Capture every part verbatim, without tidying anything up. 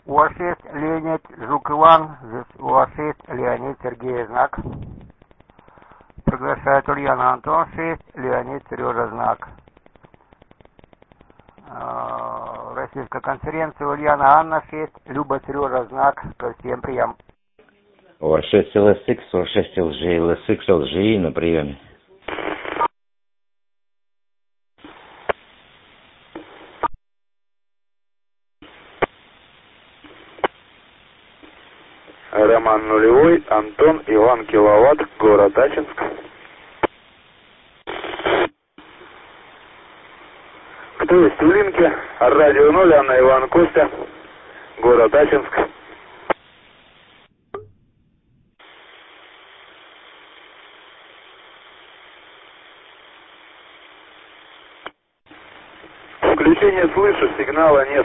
У вас есть Леонид Жук Иван, у вас есть Леонид Сергей Знак. Приглашает Ульяна Антон шесть, Леонид Сережа Знак. Российская конференция Ульяна Анна шесть, Люба Сережа Знак. Ко всем прием. У вас шесть эл эс икс, у вас шесть эл джи, эл эс икс, эл джи на приеме. Роман нулевой, Антон, Иван Киловатт, город Ачинск. Кто есть в линке? Радио ноль, Анна, Иван, Костя, город Ачинск. Включение слышу, сигнала нет.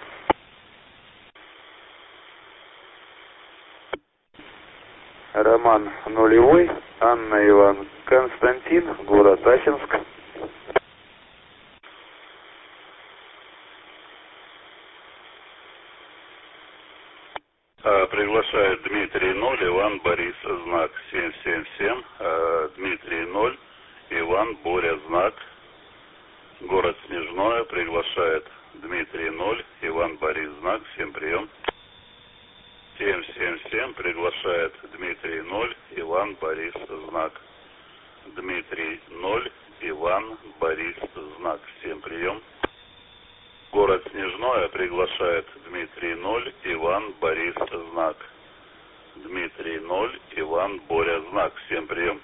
Роман нулевой, Анна, Иван, Константин, город Ачинск. Приглашает Дмитрий ноль, Иван, Борис, знак семь семь семь. Дмитрий ноль, Иван, Боря, знак. Город Снежное приглашает Дмитрий ноль, Иван, Борис, знак. Всем прием. семь семь семь приглашает Дмитрий ноль, Иван, Борис, знак. Дмитрий ноль, Иван, Борис, знак. Всем прием. Город Снежное приглашает Дмитрий ноль, Иван, Борис, знак. Дмитрий ноль, Иван, Боря, знак. Всем прием.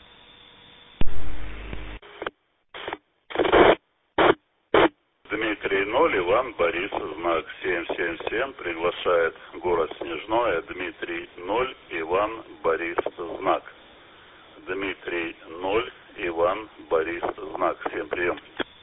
Дмитрий ноль, Иван, Борис, знак семь семь семь приглашает город Снежное, Дмитрий ноль, Иван, Борис, знак. Дмитрий ноль, Иван, Борис, знак. Всем прием.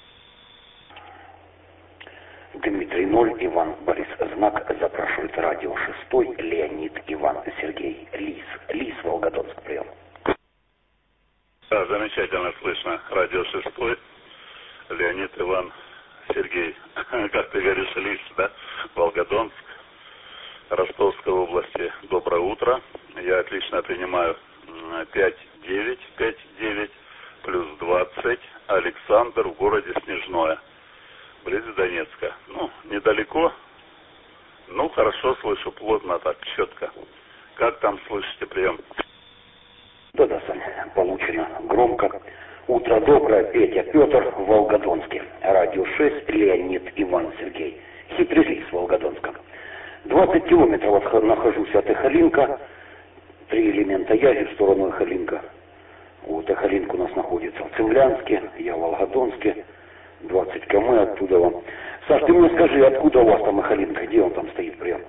Дмитрий ноль, Иван, Борис, знак. Запрашивает радио шестой, Леонид, Иван, Сергей, Лис. Лис, Волгодонск, прием. Да, замечательно слышно. Радио шестой, Леонид, Иван, Сергей. Как ты говоришь, Лис, да? Волгодонск, Ростовской области. Доброе утро. Я отлично принимаю пять девять пять девять плюс двадцать. Александр в городе Снежное. Близ Донецка. Ну, недалеко. Ну, хорошо слышу, плотно так, четко. Как там слышите прием? Да-да, Саня, получено громко. Утро доброе, Петя, Петр в Волгодонске. Радио шесть, Леонид, Иван, Сергей. Хитрый лис в Волгодонском. двадцать километров нахожусь от Эхолинка. Три элемента язи в сторону Эхолинка. Вот Эхолинк у нас находится в Цимлянске, я в Волгодонске. двадцать километров оттуда вам. Саш, ты мне скажи, откуда у вас там Эхолинка? Где он там стоит прием?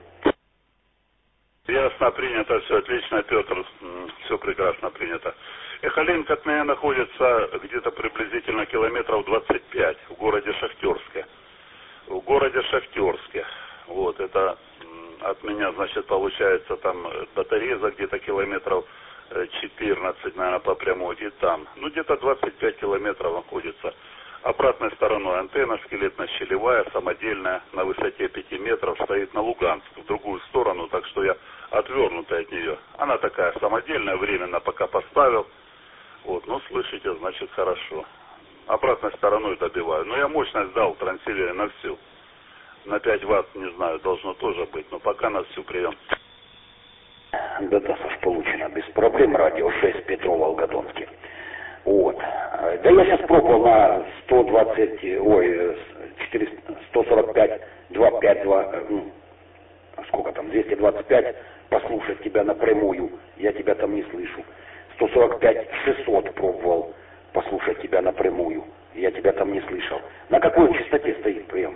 Ясно, принято, все отлично, Петр, все прекрасно принято. Эхолинк от меня находится где-то приблизительно километров двадцать пять в городе Шахтерске. В городе Шахтерске. Вот, это от меня, значит, получается там до Тореза где-то километров четырнадцать, наверное, по прямой, и там. Ну, где-то двадцать пять километров находится. Обратной стороной антенна скелетно-щелевая, самодельная, на высоте пяти метров, стоит на Луганск, в другую сторону, так что я отвернутый от нее. Она такая самодельная, временно пока поставил. Вот, ну, слышите, значит, хорошо. Обратной стороной добиваю. Но я мощность дал трансивере на всю. На пять ватт, не знаю, должно тоже быть, но пока на всю прием. Да-да, Саш, получено. Без проблем. Радио шесть, Петров, Волгодонске. Вот. Да я сейчас пробовал на сто двадцать, ой, четыреста, сто сорок пять, двести пятьдесят два, ну, сколько там, двести двадцать пять, послушать тебя напрямую, я тебя там не слышу. сто сорок пять, шестьсот пробовал послушать тебя напрямую, я тебя там не слышал. На какой частоте стоит прием?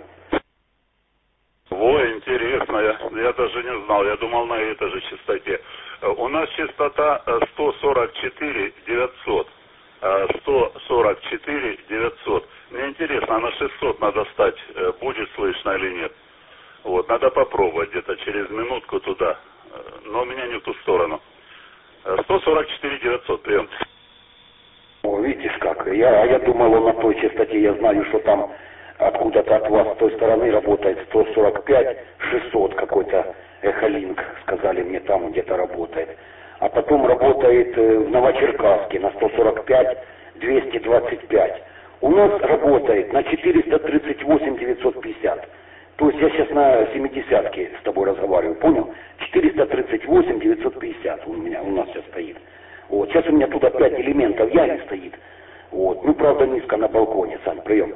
Ой, интересно, я, я даже не знал, я думал на этой же частоте. У нас частота сто сорок четыре девятьсот. сто сорок четыре девятьсот. Мне интересно, а на шестьсот надо стать, будет слышно или нет. Вот, надо попробовать где-то через минутку туда. Но у меня не в ту сторону. сто сорок четыре девятьсот, прием. О, видишь как, я, я думал, он на той частоте, я знаю, что там откуда-то от вас с той стороны работает сто сорок пять шестьсот, какой-то эхолинк, сказали мне, там где-то работает. А потом работает в Новочеркасске на сто сорок пять двести двадцать пять. У нас работает на четыреста тридцать восемь девятьсот пятьдесят. То есть я сейчас на семидесятке с тобой разговариваю, понял? четыреста тридцать восемь девятьсот пятьдесят у меня, у нас сейчас стоит. Вот, сейчас у меня туда пять элементов яли стоит. Вот, ну, правда, низко на балконе, Сань, прием.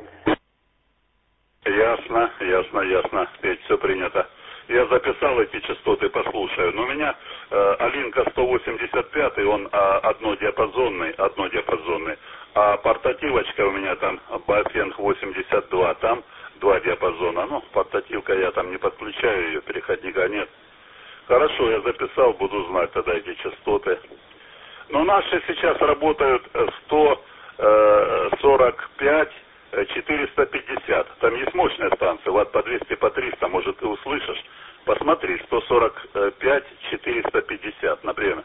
Ясно, ясно, ясно. Ведь все принято. Я записал эти частоты, послушаю. Но у меня э, Алинка сто восемьдесят пять, он э, однодиапазонный, однодиапазонный. А портативочка у меня там Bafeng восемьдесят два, там два диапазона. Ну, портативка я там не подключаю, ее переходника нет. Хорошо, я записал, буду знать тогда эти частоты. Но наши сейчас работают сто сорок пять четыреста пятьдесят. Там есть мощная станция, ватт по двести, по триста, может, ты услышишь. Посмотри, сто сорок пять четыреста пятьдесят, например.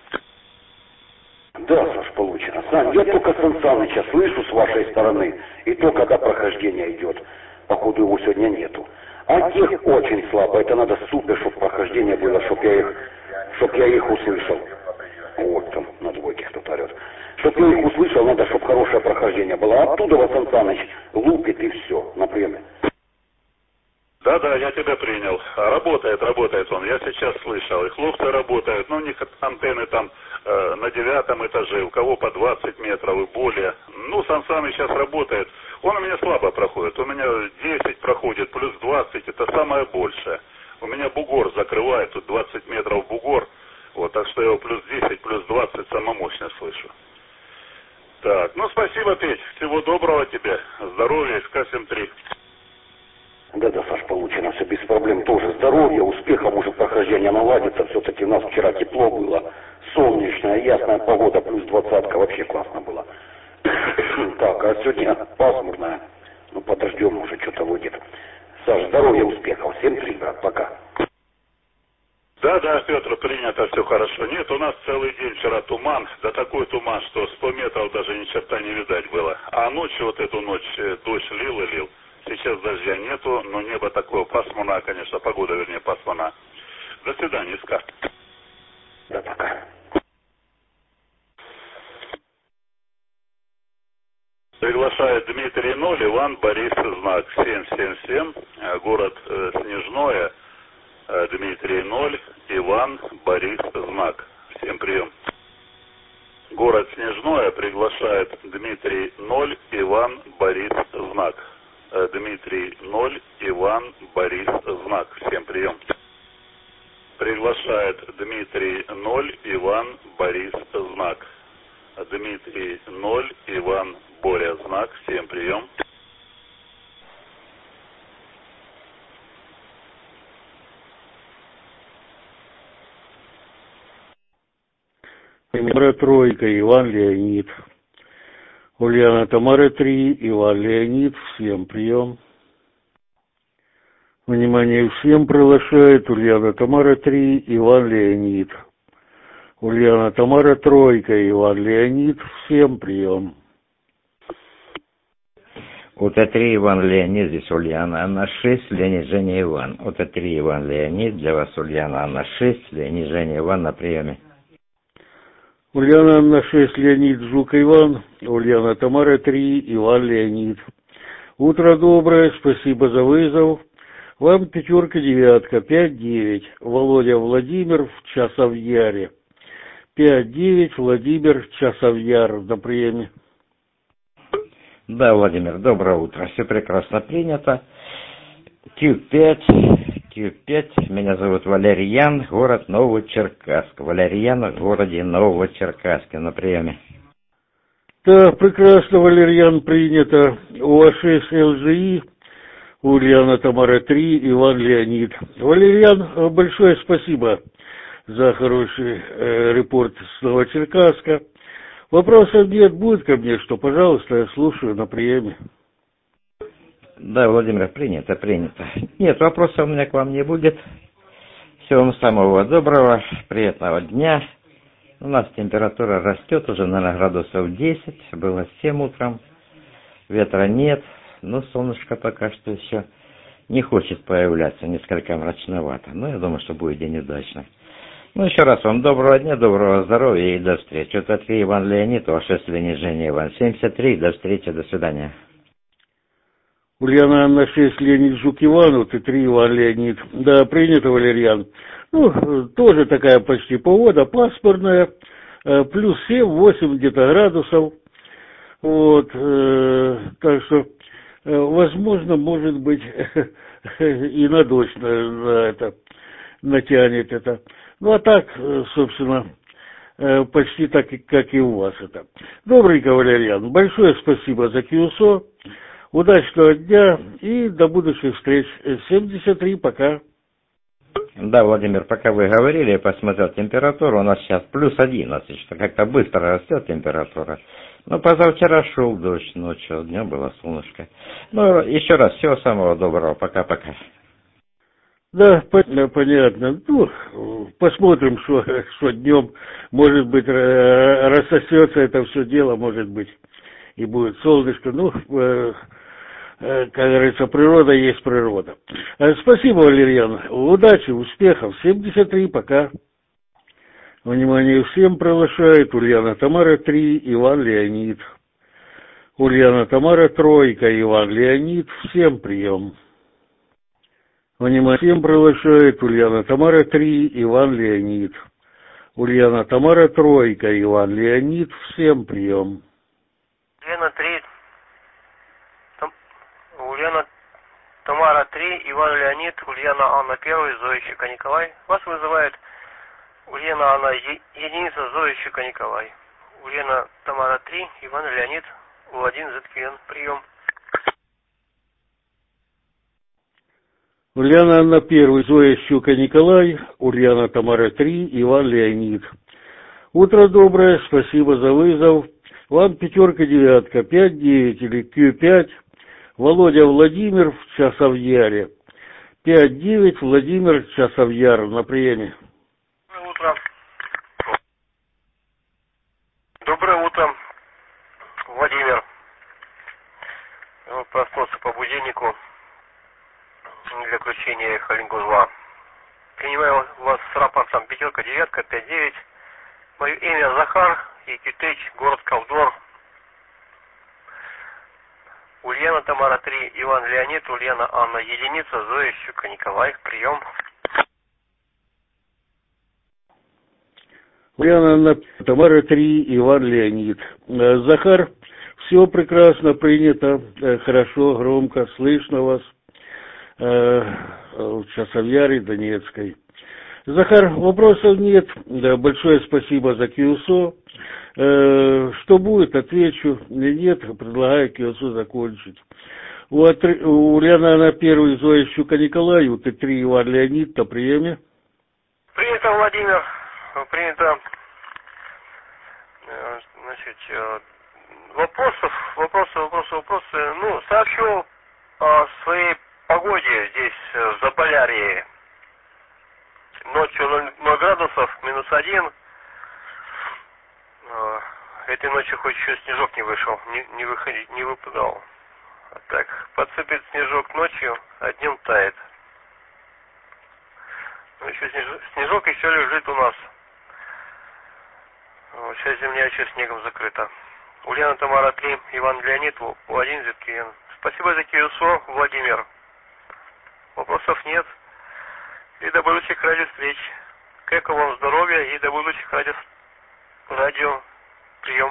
Да, Саш, получено. Сань, я только Сан Саныча слышу с вашей стороны, и то, когда прохождение идет. Походу его сегодня нету. А тех очень слабо. Это надо супер, чтобы прохождение было, чтобы я их, чтоб я их услышал. Вот там на двойке кто-то орет. Чтоб я их услышал, надо, чтобы хорошее прохождение было. А оттуда вот Сан Саныч лупит и все, например. Да-да, я тебя принял. Работает, работает он. Я сейчас слышал. И хлопцы работают. Но у них антенны там э, на девятом этаже. У кого по двадцать метров и более. Ну, Сан Саныч сейчас работает. Он у меня слабо проходит. У меня десять проходит, плюс двадцать. Это самое большее. У меня бугор закрывает. Тут двадцать метров бугор. Вот, так что я его плюс десять, плюс двадцать самомощно слышу. Так, ну спасибо, Петь. Всего доброго тебе. Здоровья, эс ка семь три. Да-да, Саш, получено все без проблем. Тоже здоровье, успеха, может прохождение наладится. Все-таки у нас вчера тепло было, солнечная, ясная погода, плюс двадцатка, вообще классно было. Так, а сегодня пасмурная. Ну, подождем, уже что-то выйдет. Саш, здоровья, успехов. семь три, брат, пока. Да, да, Петр, принято, все хорошо. Нет, у нас целый день вчера туман, да такой туман, что сто метров даже ни черта не видать было. А ночью, вот эту ночь, дождь лил и лил. Сейчас дождя нету, но небо такое пасмурное, конечно, погода, вернее, пасмурная. До свидания, СК. Да, пока. Приглашает Дмитрий ноль, Иван, Борис, знак семь семь семь, город э, Снежное, э, Дмитрий ноль, Иван, Борис, знак. Всем прием. Город Снежное приглашает Дмитрий ноль, Иван, Борис, знак. Э, Дмитрий ноль, Иван, Борис, знак. Всем прием. Приглашает Дмитрий ноль, Иван, Борис, знак. Дмитрий ноль, Иван, Боря, знак. Всем прием. Тамара тройка, Иван Леонид. Ульяна Тамара три, Иван Леонид. Всем прием. Внимание, всем приглашает Ульяна Тамара три, Иван Леонид. Ульяна Тамара тройка, Иван Леонид. Всем прием. УТ три Иван Леонид, здесь Ульяна Анна шесть, Леонид Женя Иван. УТ три Иван Леонид, для вас Ульяна Анна шесть, Леонид Женя Иван на приеме. Ульяна Анна шесть, Леонид Жук Иван. Ульяна Тамара три, Иван Леонид. Утро доброе, спасибо за вызов. Вам пятерка, девятка, пять девять. Володя Владимир в Часовьяре. пять девять, Владимир Часовьяр на приеме. Да, Владимир, доброе утро. Все прекрасно принято. Q пять, Q пять. Меня зовут Валерьян, город Новочеркасск. Валерьян в городе Новочеркасске на приеме. Да, прекрасно, Валерьян, принято. У вас шесть эл жэ и, Ульяна Тамара три, Иван Леонид. Валерьян, большое спасибо за хороший э, репорт с Новочеркасска. Вопросов нет, будет ко мне, что, пожалуйста, я слушаю на приеме. Да, Владимир, принято, принято. Нет, вопросов у меня к вам не будет. Всего вам самого доброго, приятного дня. У нас температура растет уже, наверное, градусов десять. Было семь утром. Ветра нет. но солнышко пока что еще не хочет появляться, несколько мрачновато. Но я думаю, что будет день удачный. Ну, еще раз вам доброго дня, доброго здоровья и до встречи. Это три Иван Леонид, о шесть Леонид Женя Иван, семьдесят три, до встречи, до свидания. Ульяна Анна шесть Леонид Жук Ивану, Т три Иван Леонид. Да, принято, Валерьян. Ну, тоже такая почти погода, пасмурная, плюс семь-восемь где-то градусов. Вот, э, так что, э, возможно, может быть, и на дождь на, на это, натянет это. Ну, а так, собственно, э, почти так, как и у вас это. Добренько, Валерьян, большое спасибо за КИУСО. Удачного дня и до будущих встреч. семьдесят три, пока. Да, Владимир, пока вы говорили, я посмотрел температуру, у нас сейчас плюс одиннадцать, что как-то быстро растет температура. Но позавчера шел дождь, ночью, днем было солнышко. Ну, еще раз, всего самого доброго, пока-пока. Да, понятно. Ну, посмотрим, что, что днем, может быть, рассосется это все дело, может быть, и будет солнышко. Ну, как говорится, природа есть природа. Спасибо, Валерьян. Удачи, успехов. семьдесят три, пока. Внимание всем приглашает Ульяна Тамара три, Иван Леонид. Ульяна Тамара тройка, Иван Леонид. Всем прием. Внимание всем приглашает Ульяна Тамара три, Иван Леонид. Ульяна Тамара тройка, Иван Леонид. Всем прием. Ульяна три. Ульяна Тамара три, Иван Леонид, Ульяна Анна первый, Зоя Щека Николай. Вас вызывает Ульяна Анна е- единица, Зоя Щека Николай. Ульяна Тамара три, Иван Леонид, У один ЗКН. Прием. Ульяна Анна первый, Зоя Щука Николай, Ульяна Тамара три, Иван Леонид. Утро доброе, спасибо за вызов. Вам пятерка девятка, пять девять или Q пять. Володя Владимир в Часовьяре. пять девять, Владимир Часовьяр на приеме. Доброе утро. Доброе утро, Владимир. Вот проснулся по будильнику для включения Халингузла. Принимаю вас с рапортом пятерка, девятка, пять девять. Мое имя Захар, Якутич, город Ковдор. Ульяна Тамара три, Иван Леонид, Ульяна Анна единица, Зоя Щука Николай. Прием. Ульяна Анна Тамара три, Иван Леонид. Захар, все прекрасно принято, хорошо, громко, слышно вас в Часовьяре Донецкой. Захар, вопросов нет. Да, большое спасибо за КИУСО. Э, что будет, отвечу. Нет, предлагаю КИУСО закончить. У, отри... у Ульяна на первый, Зоя Щука Николай, у Т три Иван Леонид на приеме. Принято, Владимир. Принято. Значит, вопросов, вопросы, вопросы, вопросы. Ну, сообщу о своей погоде здесь, в Заполярье. Ночью ноль градусов, минус один. Этой ночью хоть еще снежок не вышел, не, не, выходи, не выпадал. А так, подсыпет снежок ночью, а днем тает. Ну, еще снежок, снежок еще лежит у нас. Вот, сейчас земля еще снегом закрыта. Ульяна Тамара три, Иван Леонид, У один ЗКН. Спасибо за КИУСО, Владимир. Вопросов нет. И до будущих радиовстреч. Крепкого вам здоровья и до будущих радио, радио прием.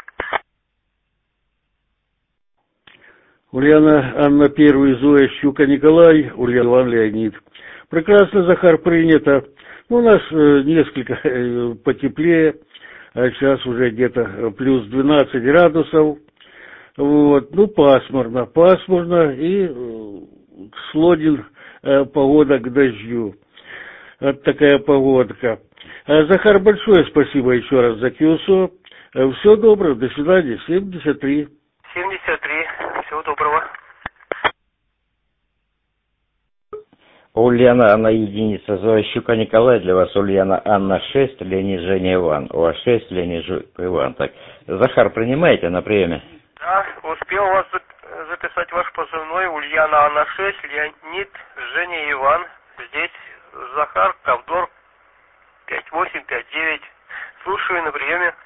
Ульяна Анна первый, Зоя Щука Николай, Ульяна Иван Леонид. Прекрасно, Захар, принято. У нас э, несколько э, потеплее, а сейчас уже где-то плюс двенадцать градусов. Вот, ну, пасмурно, пасмурно и э, склонен э, погода к дождю. Вот такая погодка. А, Захар, большое спасибо еще раз за КИУСО. Всего доброго, до свидания. семьдесят три. семьдесят три. Всего доброго. Ульяна Анна единица, Зоя Щука Николай, для вас Ульяна Анна шесть, Леонид Женя Иван, У шесть, Леонид Жук Иван. Так, Захар, принимаете на приеме? Да, успел вас записать. записать ваш позывной. Ульяна Анна шесть, Леонид, Женя Иван. Здесь Захар, Ковдор, пять восемь пять девять. Слушаю, на приеме.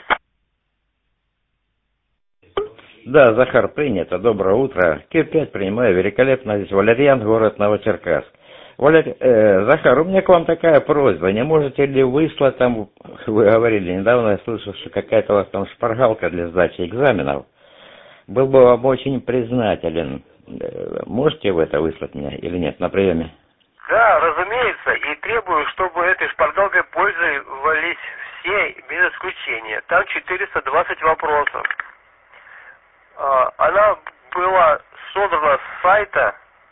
Да, Захар, принято. Доброе утро. Q пять принимаю. Великолепно. Здесь Валерьян, город Новочеркасск. Валер... Э, Захар, у меня к вам такая просьба. Не можете ли выслать там, вы говорили недавно, я слышал, что какая-то у вас там шпаргалка для сдачи экзаменов. Был бы вам очень признателен. Можете вы это выслать мне или нет на приеме? Да, разумеется, и требую, чтобы этой шпаргалкой пользовались все без исключения. Там четыреста двадцать вопросов. Она была создана с сайта.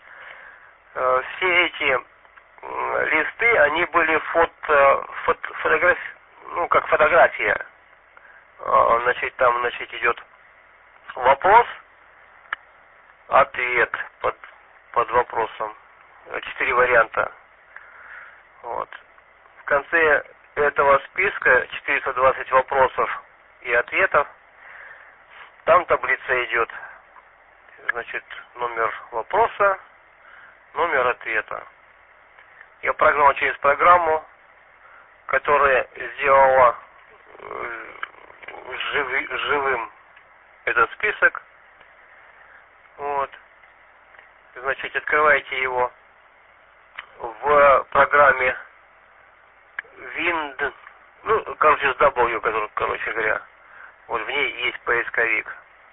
Все эти листы, они были фото, фото, фотограф, ну, как фотография. Значит, там, значит, идет вопрос, ответ под, под вопросом. Четыре варианта. Вот. В конце этого списка четыреста двадцать вопросов и ответов. Там таблица идет. Значит, номер вопроса, номер ответа. Я прогнал через программу, которая сделала живи, живым этот список. Вот. Значит, открываете его в программе Wind, ну, короче, с W, который, короче говоря, вот в ней есть поисковик.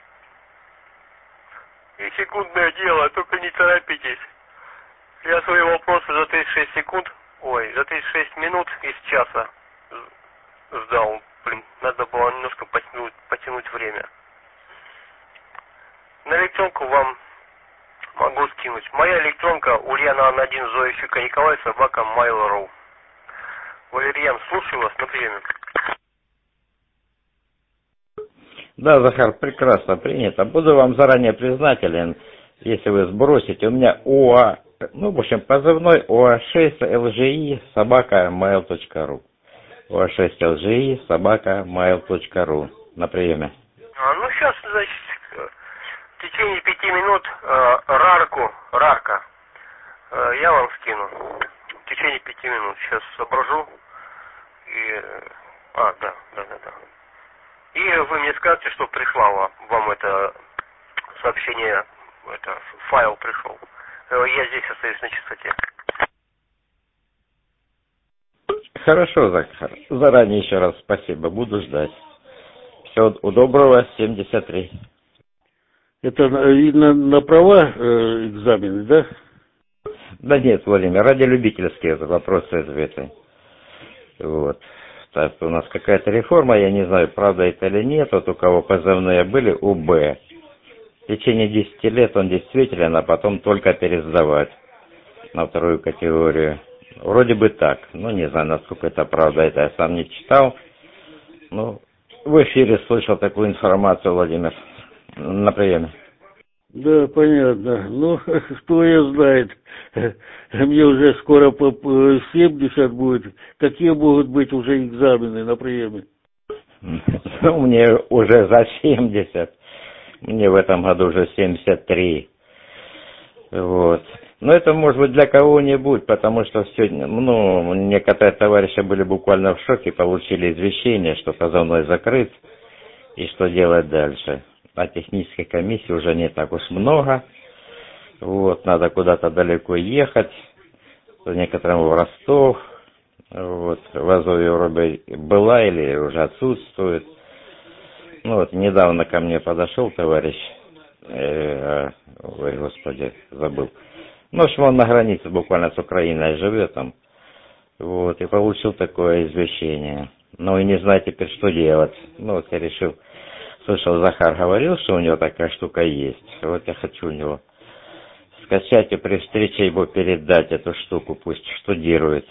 И секундное дело, только не торопитесь. Я свои вопросы за тридцать шесть секунд, ой, за тридцать шесть минут из часа сдал. Блин, надо было немножко потянуть, потянуть время. На электронку вам могу скинуть. Моя электронка Ульяна Анна один, Зоя Щука Николай, собака Mail.ru. Валерьян, слушаю вас на приеме. Да, Захар, прекрасно принято. Буду вам заранее признателен, если вы сбросите. У меня ОА, ну, в общем, позывной ОА шесть ЛЖИ собака mail.ru. ОА шесть ЛЖИ собака mail.ru. На приеме. А, ну, сейчас, значит, в течение пяти минут э, рарку, рарка, э, я вам скину. В течение пяти минут. Сейчас соображу. И... А, да, да, да, да. И вы мне скажете, что пришло вам это сообщение, это файл пришел. Я здесь остаюсь на частоте. Хорошо, Захар. Заранее еще раз спасибо. Буду ждать. Всего доброго, семьдесят три. Это видно на права э, экзамены, да? Да нет, Владимир, ради любительские вопросы ответы. Вот. Так, у нас какая-то реформа, я не знаю, правда это или нет, вот у кого позывные были, УБ. В течение десяти лет он действителен, а потом только пересдавать на вторую категорию. Вроде бы так, но не знаю, насколько это правда, это я сам не читал. Ну, в эфире слышал такую информацию, Владимир, на приеме. Да, понятно. Ну, кто ее знает. Мне уже скоро по семьдесят будет. Какие могут быть уже экзамены на приеме? Ну, мне уже за семьдесят. Мне в этом году уже семьдесят три. Вот. Но это может быть для кого-нибудь, потому что сегодня, ну, некоторые товарищи были буквально в шоке, получили извещение, что позывной закрыт, и что делать дальше. А технической комиссии уже не так уж много. Вот, надо куда-то далеко ехать, некоторым в Ростов. Вот, в Азове вроде была или уже отсутствует. Ну вот, недавно ко мне подошел товарищ, э, ой, господи, забыл. Ну, в общем, он на границе буквально с Украиной живет там. Вот, и получил такое извещение. Ну, и не знаю теперь, что делать. Ну, вот я решил, слышал, Захар говорил, что у него такая штука есть. Вот я хочу у него скачать и при встрече его передать эту штуку, пусть штудирует.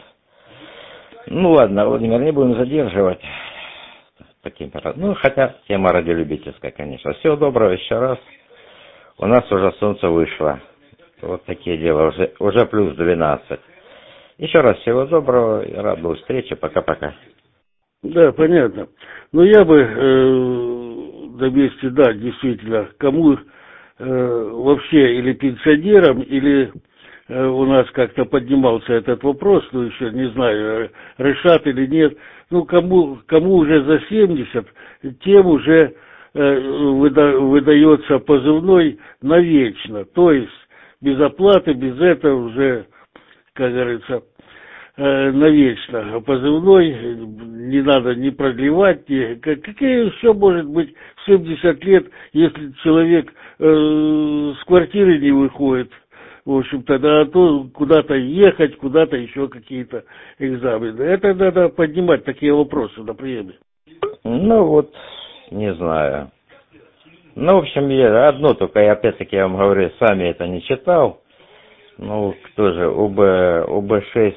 Ну, ладно, Владимир, не будем задерживать. Таким, ну, хотя тема радиолюбительская, конечно. Всего доброго еще раз. У нас уже солнце вышло. Вот такие дела, уже, уже плюс двенадцать. Еще раз всего доброго, и рад был встрече, пока-пока. Да, понятно. Но я бы э, на месте, да, действительно, кому э, вообще или пенсионерам, или э, у нас как-то поднимался этот вопрос, ну еще не знаю, решат или нет. Ну, кому, кому уже за семьдесят, тем уже э, выда, выдается позывной навечно. То есть без оплаты, без этого уже, как говорится, э, навечно. Позывной не надо не продлевать. Ни, какие еще может быть в семьдесят лет, если человек э, с квартиры не выходит? В общем-то, да, то куда-то ехать, куда-то еще какие-то экзамены. Это надо поднимать такие вопросы на приеме. Ну вот, не знаю. Ну, в общем, я одно только, я опять-таки я вам говорю, сами это не читал. Ну, кто же, ОБ, ОБ6,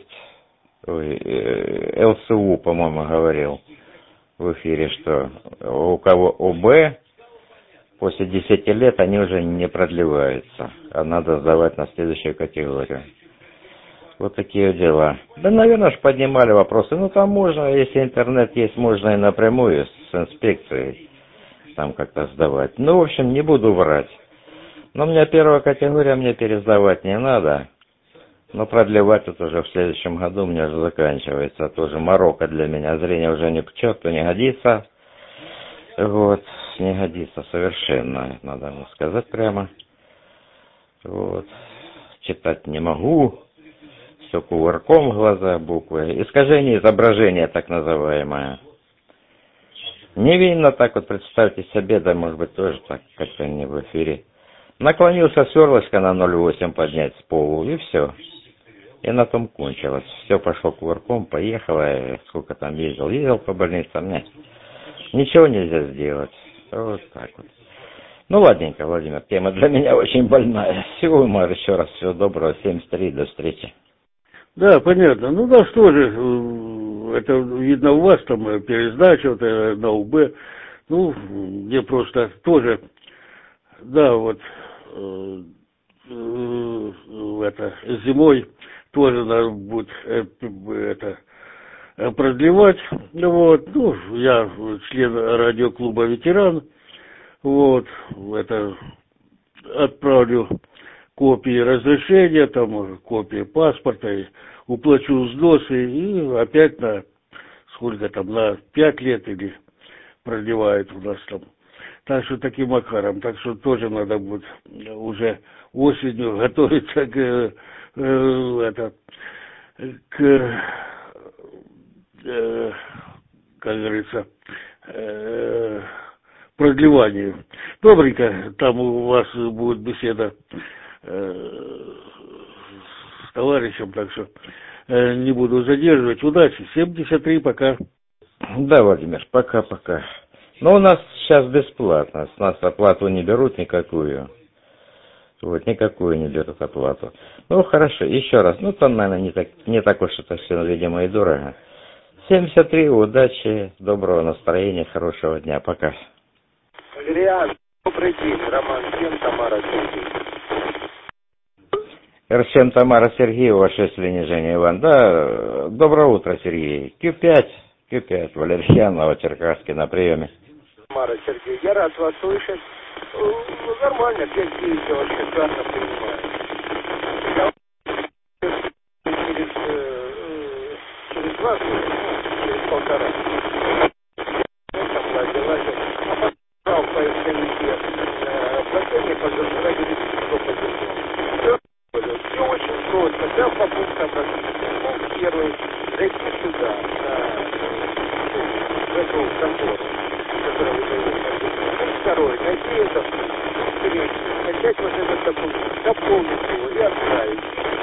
ой, ЛСУ, по-моему, говорил в эфире, что у кого ОБ, после десяти лет они уже не продлеваются, а надо сдавать на следующую категорию. Вот такие дела. Да, наверное, ж поднимали вопросы. Ну, там можно, если интернет есть, можно и напрямую с инспекцией там как-то сдавать. Ну, в общем, не буду врать. Но у меня первая категория, мне пересдавать не надо. Но продлевать это уже в следующем году у меня же заканчивается. Тоже морока для меня. Зрение уже ни к черту не годится. Вот. Не годится совершенно, надо мне сказать прямо. Вот. Читать не могу. Все кувырком глаза, буквы. Искажение изображения, так называемое. Невинно так вот, представьте себе, да может быть тоже так, как-то не в эфире. Наклонился сверлышко на ноль восемь поднять с полу, и все. И на том кончилось. Все пошло кувырком, поехало, сколько там ездил, ездил по больницам, нет. Ничего нельзя сделать. Вот так вот. Ну, ладненько, Владимир, тема для меня очень больная. Всего вам еще раз всего доброго, семьдесят три, до встречи. Да, понятно. Ну да, что же, это видно у вас там пересдача вот, на УБ. Ну, мне просто тоже, да, вот э, э, это зимой тоже надо будет э, это продлевать. Вот, ну, я член радиоклуба «Ветеран». Вот, это отправлю копии разрешения, там копии паспорта, и уплачу взносы и опять на сколько там, на пять лет или продлевают у нас там. Так что таким макаром, так что тоже надо будет уже осенью готовиться к, э, это, к э, как говорится, э, продлеванию. Добренько, там у вас будет беседа э, с товарищем, так что э, не буду задерживать. Удачи. семьдесят три, пока. Да, Владимир, пока-пока. Но у нас сейчас бесплатно. С нас оплату не берут никакую. Вот, никакую не берут оплату. Ну, хорошо, еще раз. Ну, там, наверное, не так, не так уж это все, видимо, и дорого. семьдесят три, удачи, доброго настроения, хорошего дня. Пока. Валериан, добрый день. Роман Сен, Тамара Сергей. РСМ Тамара Сергеева, шесть линий Женя Иван. Да, доброе утро, Сергей. Q пять, Q пять, Валерьян, Новочеркасский на приеме. Тамара Сергей, я рад вас слышать. Ну, нормально, пять девять я вообще прекрасно понимаю. Через, э, через два года, ну, через полтора. Там ладил, ладил. А потом брал по СМС. Последний пожалуйста, ради что поддержал. Все очень просто. Взял по пунктам расписано. Пункт первый. Зайти сюда, в эту контору, которая выдает. Пункт второй. Найти это. Пункт третий. Скачать вот этот документ. Дополнить его и отправить.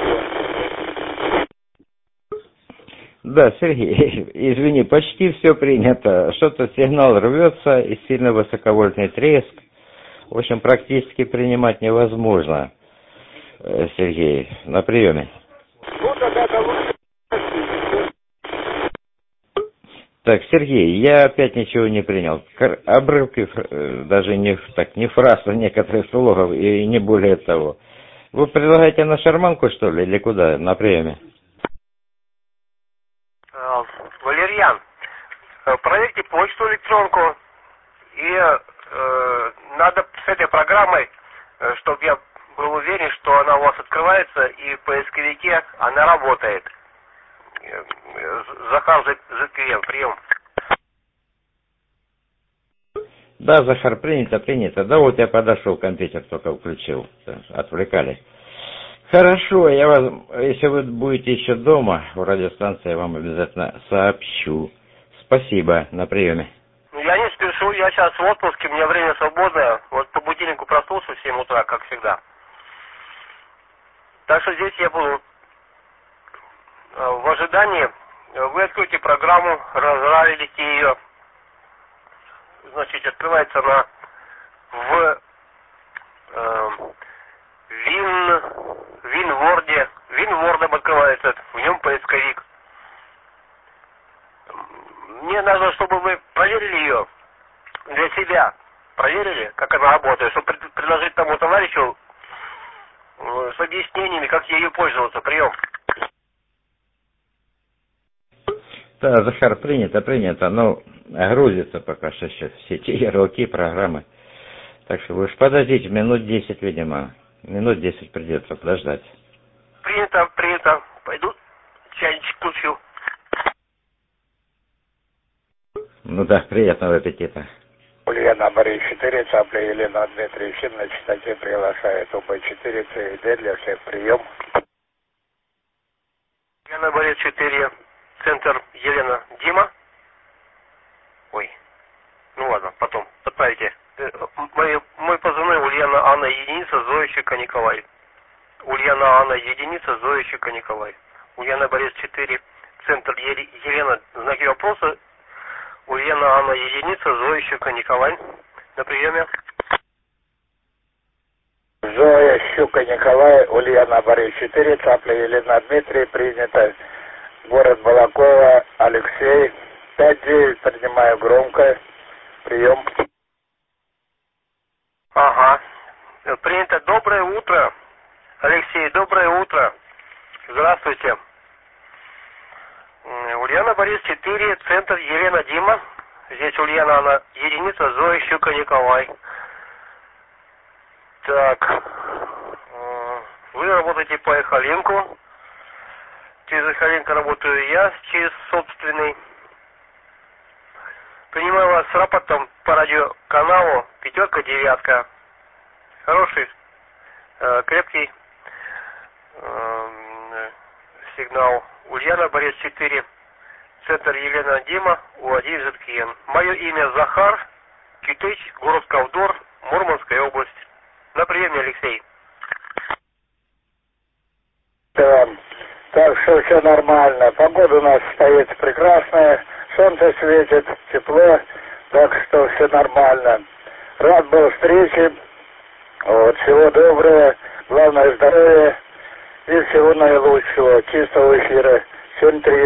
Да, Сергей, извини, почти все принято. Что-то сигнал рвется и сильно высоковольтный треск. В общем, практически принимать невозможно. Сергей, на приеме. Ну, тогда лучше. Так, Сергей, я опять ничего не принял. Обрывки, даже не, так, не фразы некоторых слогов и не более того. Вы предлагаете на шарманку, что ли, или куда? На приеме? Валерьян, проверьте почту электронку, и э, надо с этой программой чтобы я был уверен, что она у вас открывается и в поисковике она работает. Захар Закиев, прием. Да, Захар, принято, принято. Да вот я подошел, компьютер только включил. Отвлекали. Хорошо, я вас, если вы будете еще дома, в радиостанции я вам обязательно сообщу. Спасибо, на приеме. Я не спешу, я сейчас в отпуске, у меня время свободное. Вот по будильнику проснулся в семь утра, как всегда. Так что здесь я буду в ожидании. Вы откроете программу, разравите ее. Значит, открывается она в э, Вин, Винворде. Винвордом открывается, в нем поисковик. Мне надо, чтобы вы проверили ее для себя. Проверили, как она работает, чтобы предложить тому товарищу с объяснениями, как ею пользоваться. Прием. Да, Захар, принято, принято. Ну, грузится пока что сейчас все эти ярлыки, программы. Так что вы уж подождите, минут десять, видимо. Минут десять придется подождать. Принято, принято. Пойду чайничек включу. Ну да, приятного аппетита. Ульяна Борис четыре, Цапля Елена Дмитриевич на частоте приглашает ОБ четыре, ЦИД для всех прием. Ульяна Борис четыре, центр Елена Дима. Ой, ну ладно, потом, отправите. Мой, мой позывной Ульяна Анна единица, Зоя Щека Николай. Ульяна Анна единица, Зоя Щека Николай. Ульяна Борис четыре, центр Елена, знаки вопроса. Ульяна Анна единица, Зоя Щека Николай. На приеме. Зоя Щука Николай, Ульяна Борис четыре, Цапля Елена Дмитрий, принято. Город Балакова, Алексей, пять девять, принимаю громко. Прием. Ага. Принято. Доброе утро. Алексей, доброе утро. Здравствуйте. Ульяна Борис четыре, центр Елена Дима. Здесь Ульяна Анна единица, Зоя Щука Николай. Так. Вы работаете по Эхолинку. Через Эхолинку работаю я, через собственный. Принимаю вас с рапортом по радиоканалу пятерка девятка. Хороший, э, крепкий э, сигнал. Ульяна Борис четыре, центр Елена Дима, У один Житкиен. Мое имя Захар Китыч, город Ковдор, Мурманская область. На приеме, Алексей. Да. Так что все нормально. Погода у нас стоит прекрасная. Солнце светит, тепло. Так что все нормально. Рад был встрече. Вот, всего доброго. Главное здоровья. И всего наилучшего. Чистого эфира. семь три.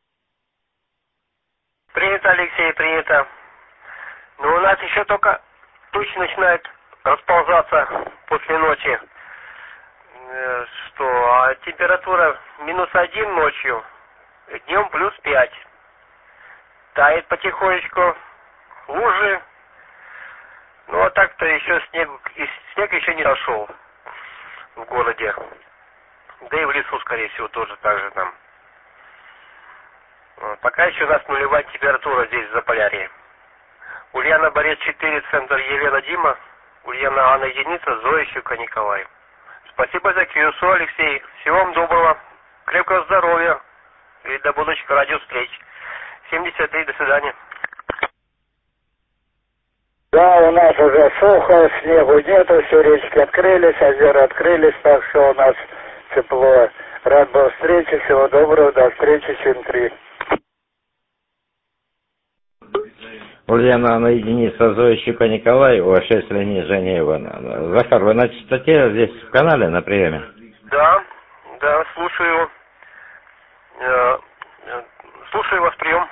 Принято, Алексей, принято. Но у нас еще только тучи начинают расползаться после ночи. Что, а температура минус один ночью, днем плюс пять. Тает потихонечку, лужи. Ну а так-то еще снег, и снег еще не сошел в городе. Да и в лесу, скорее всего, тоже так же там. Пока еще у нас нулевая температура здесь в Заполярье. Ульяна Борис четыре, центр Елена Дима. Ульяна Анна единица, Зоя Щука Николай. Спасибо за КЮСО, Алексей. Всего вам доброго. Крепкого здоровья. И до будущих радиовстреч. семьдесят три, до свидания. Да, у нас уже сухо, снегу нету, все речки открылись, озера открылись, так что у нас тепло. Рад был встрече, всего доброго, до встречи, семь три. Ульяна Анна единица, Зоя Щука Николай, У шесть Леонид Женя Ивана. Захар, вы на частоте здесь в канале на приеме? Да, да, слушаю. Э, э, слушаю вас, прием.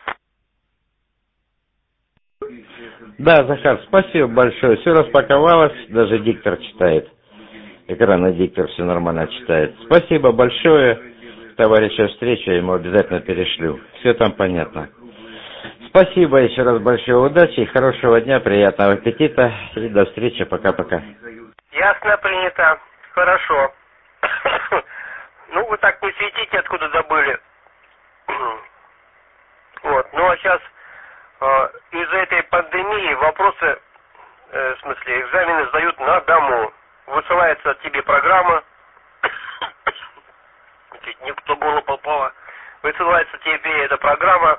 Да, Захар, спасибо большое. Все распаковалось, даже диктор читает. Экранный диктор все нормально читает. Спасибо большое. Товарища встречу, я ему обязательно перешлю. Все там понятно. Спасибо еще раз, большой удачи, хорошего дня, приятного аппетита и до встречи, пока-пока. Ясно, принято. Хорошо. Ну, вы так не светите, откуда добыли. Вот. Ну, а сейчас э, из-за этой пандемии вопросы, э, в смысле, экзамены сдают на дому. Высылается тебе программа. Чуть не в голову попало. Высылается тебе эта программа.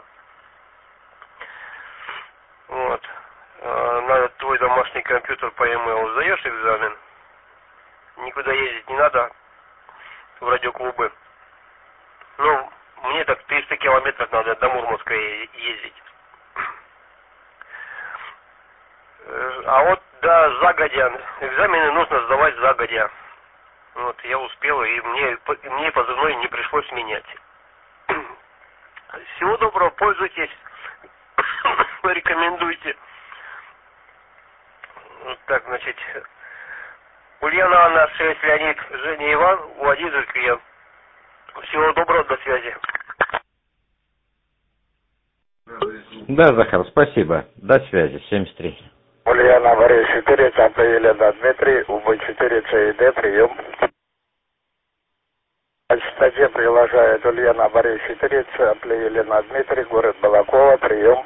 Вот. Э, на твой домашний компьютер по e-mail сдаешь экзамен. Никуда ездить не надо в радиоклубы. Ну, мне так триста километров надо до Мурманска ездить. А вот, да, загодя. Экзамены нужно сдавать загодя. Вот, я успел, и мне, мне позывной не пришлось менять. Всего доброго, пользуйтесь. Рекомендуйте. Вот так, значит... Ульяна Анна, шесть, Леонид, Женя Иван, Владимир клиент. Всего доброго, до связи. Да, Захар, спасибо. До связи, семьдесят три. Ульяна Борис четыре, Цапля Елена Дмитрий, УБ четыре, ЦИД, прием. По частоте приглашает Ульяна Борис четыре, Цапля Елена Дмитрий, город Балакова, прием.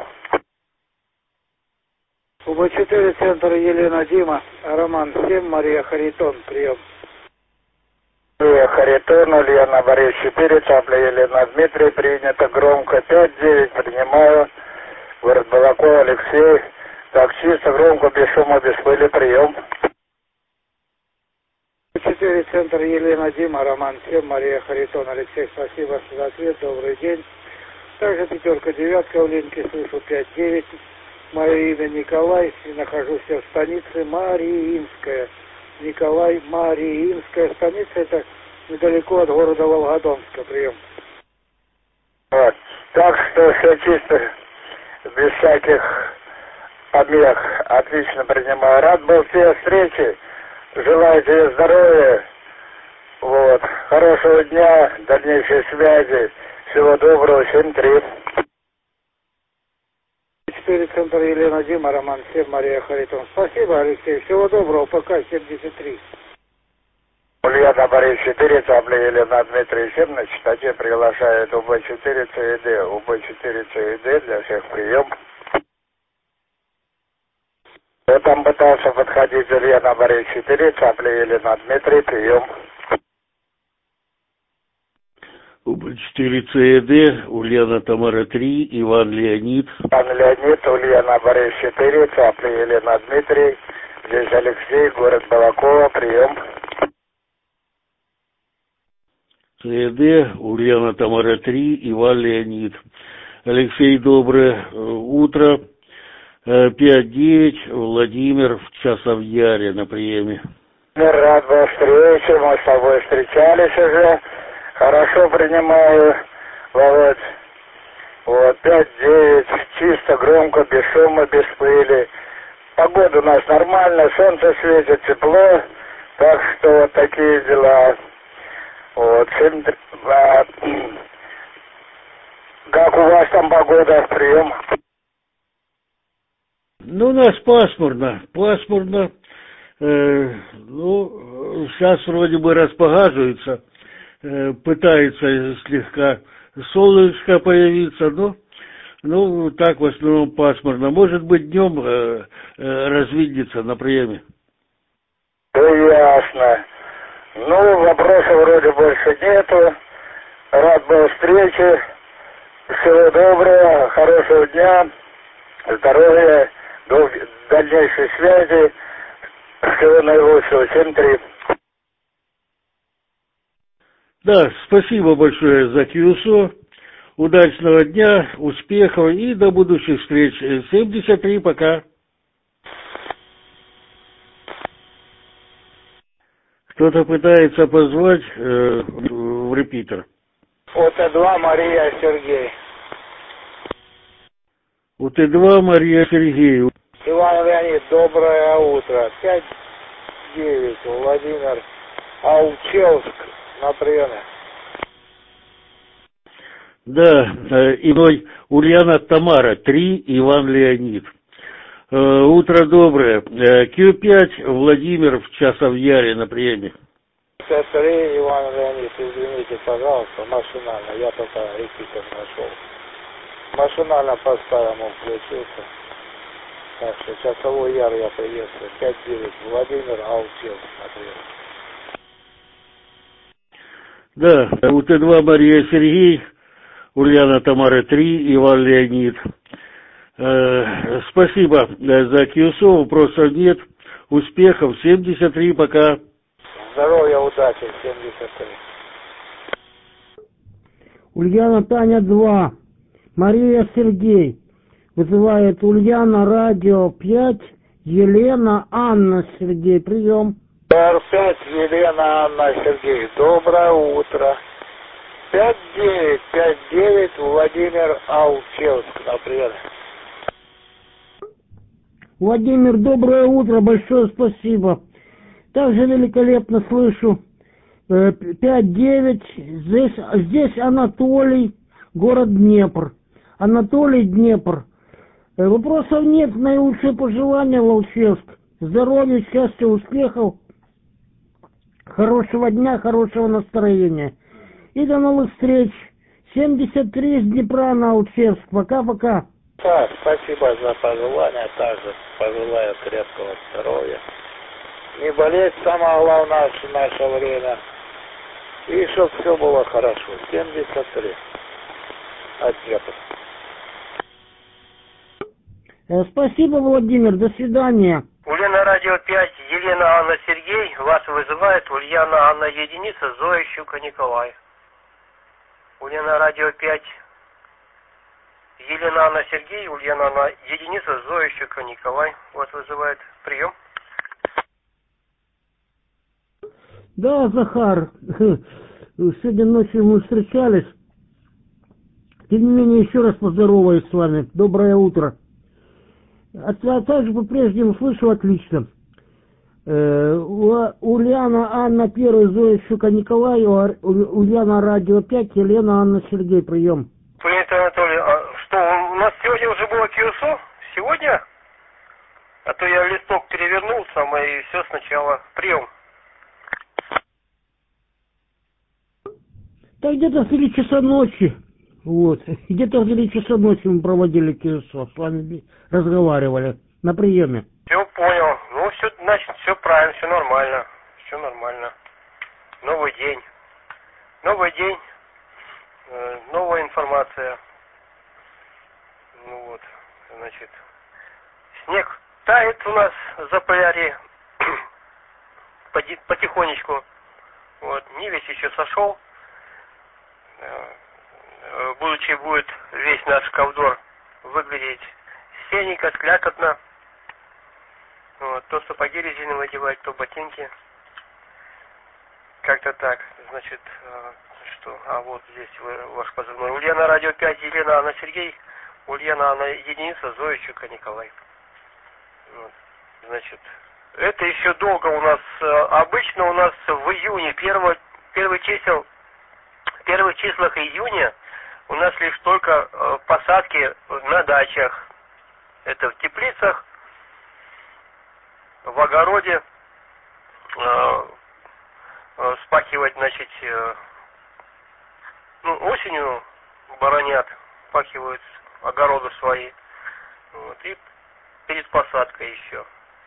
УБ четыре, центр Елена Дима, Роман семь, Мария Харитон, прием. Мария Харитон, Ульяна Борис четыре, Цапля Елена Дмитрий, принято громко, пять девять, принимаю, город Балакова, Алексей, так, чисто, громко, без шума, без пыли, прием. четыре, центр Елена Дима, Роман семь, Мария Харитон, Алексей, спасибо за ответ, добрый день. Также пятерка, девятка в линке, слышу пять девять. Мое имя Николай, и нахожусь в станице Мариинская. Николай, Мариинская. Станица это недалеко от города Волгодонска. Прием. Вот. Так что все чисто, без всяких помех. Отлично принимаю. Рад был всей встрече. Желаю тебе здоровья. Вот. Хорошего дня, дальнейшей связи. Всего доброго. семь три. четыре, центр Елена Дима, Роман семь, Мария Харитон. Спасибо, Алексей. Всего доброго. Пока. семьдесят три. Ульяна Борис четыре, Цапля Елена Дмитрий семь, на частоте приглашает УБ четыре, ЦИД. УБ четыре, ЦИД, для всех прием. Кто там пытался подходить? Ульяна Борис четыре, Цапля Елена Дмитрий, прием. УБ четыре, ЦИД, Ульяна Тамара три, Иван Леонид. Иван Леонид, Ульяна Борис четыре, Цапля Елена Дмитрий, здесь Алексей, город Балакова, прием. ЦИД, Ульяна Тамара три, Иван Леонид. Алексей, доброе утро. пять девять, Владимир в Часовьяре на приеме. Рад был встрече, мы с тобой встречались уже. Хорошо принимаю, Володь. Вот, пять девять, чисто, громко, без шума, без пыли. Погода у нас нормальная, солнце светит, тепло. Так что вот такие дела. Вот, семь, а, как у вас там погода, прием? Ну, у нас пасмурно, пасмурно. Э, ну, сейчас вроде бы распогаживается. Пытается слегка солнышко появиться, но ну, так в основном пасмурно. Может быть, днем э, э, развидится на приеме. Да ясно. Ну, вопросов вроде больше нету. Рад был встрече. Всего доброго, хорошего дня, здоровья, дальнейшей связи. Всего наилучшего. семь три. Да, спасибо большое за КЮСО. Удачного дня, успехов и до будущих встреч. семьдесят три, пока. Кто-то пытается позвать э, в репитер. О Т два, Мария Сергей. У Т два, Мария Сергей. Иван Леонид, доброе утро. пять девять, Владимир Алчевск на приеме. Да, иной Ульяна Тамара, три, Иван Леонид. Э, утро доброе. Э, Q пять, Владимир в Часов Яре на приеме. Сестры, Иван Леонид, извините, пожалуйста, машинально, я только репитер нашел. Машинально по-старому включился. Так что Часовой Яр я приветствую. пять девять, Владимир Аутел, например. Да, У Т два Мария Сергей, Ульяна Тамара три, Иван Леонид. Э, спасибо за КИУСО, вопросов нет. Успехов, семьдесят три, пока. Здоровья, удачи, семьдесят три. Ульяна Таня два, Мария Сергей. Вызывает Ульяна Радио пять, Елена Анна Сергей. Прием. Р пять, Елена Анна Сергей. Доброе утро. пять девять, пять девять, Владимир Алчевск, например. Владимир, доброе утро, большое спасибо. Также великолепно слышу. пять девять, здесь, здесь Анатолий, город Днепр. Анатолий, Днепр. Вопросов нет, наилучшие пожелания, Волчевск. Здоровья, счастья, успехов, хорошего дня, хорошего настроения. И до новых встреч. семьдесят три из Днепра на Волчевск. Пока-пока. Так, спасибо за пожелания, также пожелаю крепкого здоровья. Не болеть, самое главное в наше время. И чтобы все было хорошо. семьдесят три. От Днепра. Спасибо, Владимир, до свидания. Ульяна Радио пять, Елена Анна Сергей, вас вызывает Ульяна Анна Единица, Зоя Щука Николай. Ульяна Радио пять, Елена Анна Сергей, Ульяна Анна Единица, Зоя Щука Николай, вас вызывает. Прием. Да, Захар, сегодня ночью мы встречались. Тем не менее, еще раз поздороваюсь с вами. Доброе утро. А также по-прежнему слышу отлично. Э, Ульяна Анна первый, Зоя Щука Николай, Ульяна Радио пять, Елена Анна Сергей. Прием. Принято, Анатолий. А что, у нас сегодня уже было КИУСО? Сегодня? А то я листок перевернул сам и все сначала. Прием. Да где-то в три часа ночи. Вот. Где-то в три часа ночи мы проводили КИУСО, с вами разговаривали на приеме. Все понял. Ну, все, значит, все правильно, все нормально. Все нормально. Новый день. Новый день. Э, новая информация. Ну вот, значит. Снег тает у нас за Полярье. Потихонечку. Вот, не весь еще сошел. Будучи будет весь наш ковдор выглядеть сененько, слякотно. Вот, то сапоги резиновые одевать, то ботинки. Как-то так. Значит, что? А вот здесь ваш позывной. Ульяна Радио пять, Елена Анна Сергей. Ульяна Анна Единица, Зоя Щука Николай. Вот. Значит, это еще долго у нас. Обычно у нас в июне, первого, первый чисел, в первых числах июня у нас лишь только э, посадки на дачах. Это в теплицах, в огороде. Э, э, спахивать, значит, э, ну, осенью боронят, спахивают огороды свои. Вот, и перед посадкой еще.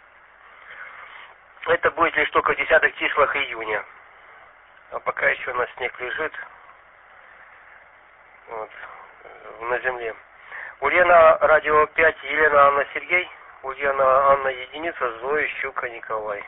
Это будет лишь только в десятых числах июня. А пока еще у нас снег лежит. Вот, на земле. Ульяна Радио пять, Елена Анна Сергей. Ульяна Анна Единица, Зоя Щука Николай.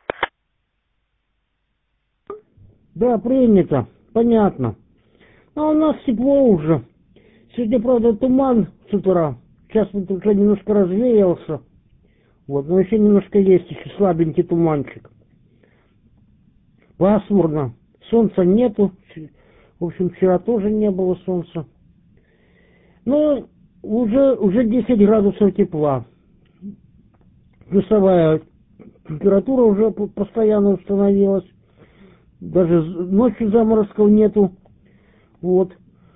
Да, принято. Понятно. А у нас тепло уже. Сегодня, правда, туман с утра. Сейчас вот уже немножко развеялся. Вот, но еще немножко есть, еще слабенький туманчик. Пасмурно. Солнца нету. В общем, вчера тоже не было солнца. Но уже, уже десять градусов тепла. Плюсовая температура уже постоянно установилась. Даже ночью заморозков нету. Вот.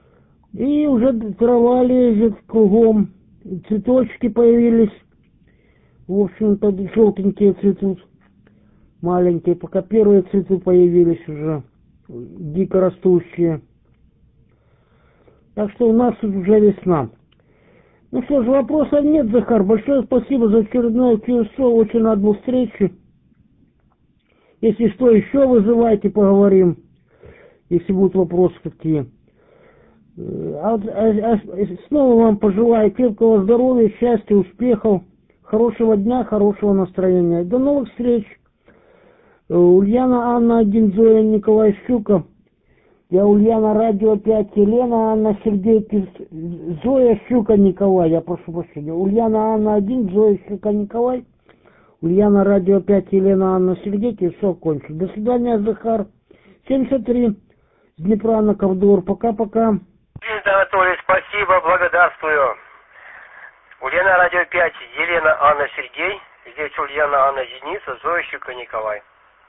И уже трава лезет кругом. Цветочки появились. В общем-то, желтенькие цветут, маленькие, пока первые цветы появились уже, дико растущие. Так что у нас тут уже весна. Ну что ж, вопросов нет, Захар. Большое спасибо за очередное кью эс о. Очень рад был встрече. Если что, еще вызывайте, поговорим. Если будут вопросы какие. А, а, а снова вам пожелаю крепкого здоровья, счастья, успехов, хорошего дня, хорошего настроения. До новых встреч. Ульяна Анна один, Зоя Николай Щука. Я Ульяна Радио пять, Елена Анна Сергей Пис... Зоя Щука Николай, я прошу прощения. Ульяна Анна один, Зоя Щука Николай. Ульяна Радио пять, Елена Анна Сергей, и все кончил. До свидания, Захар. семьдесят три, с Днепра на Ковдор. Пока-пока. Анатолий, спасибо, благодарствую. Ульяна Радио пять, Елена Анна Сергей. Здесь Ульяна Анна Дениса, Зоя Щука Николай.